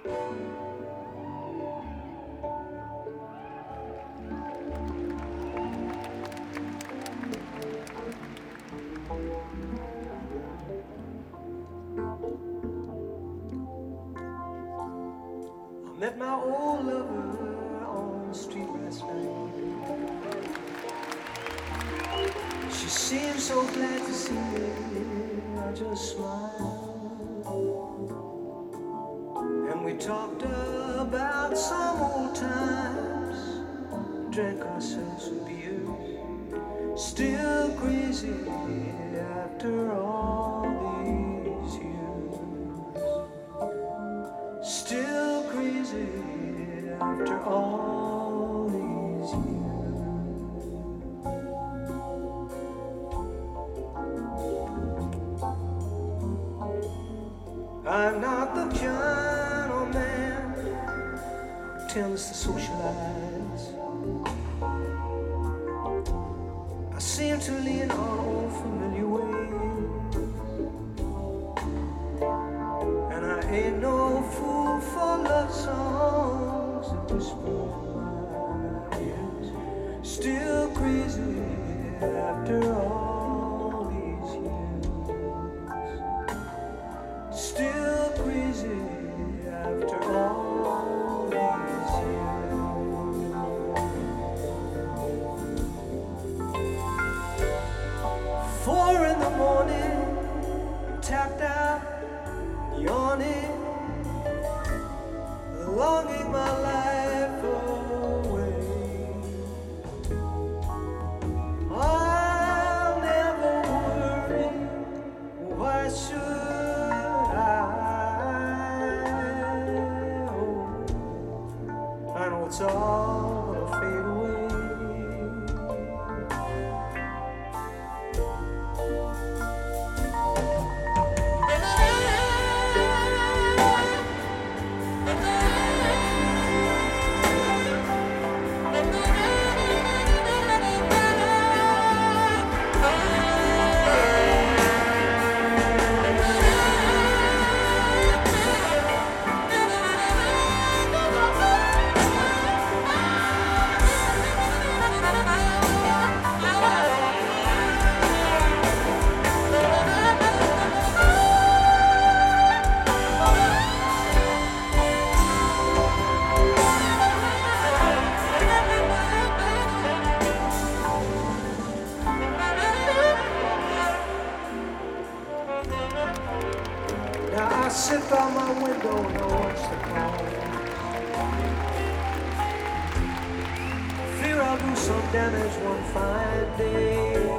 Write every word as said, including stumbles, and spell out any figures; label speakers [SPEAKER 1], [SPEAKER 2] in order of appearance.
[SPEAKER 1] Met my old lover on the street last night. She seemed so glad to see me, I just smiled. And we talked about some old times, drank ourselves a beer. Still crazy after all these years. Still crazy after all these years. I'm not the kind of man who tends to socialize. I seem to lean on old familiar ways, and I ain't no fool for love songs that whisper in my ears. Still crazy after all these years. Still crazy after all these years. Four in the morning, tapped out, yawning, longing my life away. I'll never worry, why should I? Oh, I know it's all gonna fade away. Now I sit by my window and I watch the clouds. Fear I'll do some damage one fine day.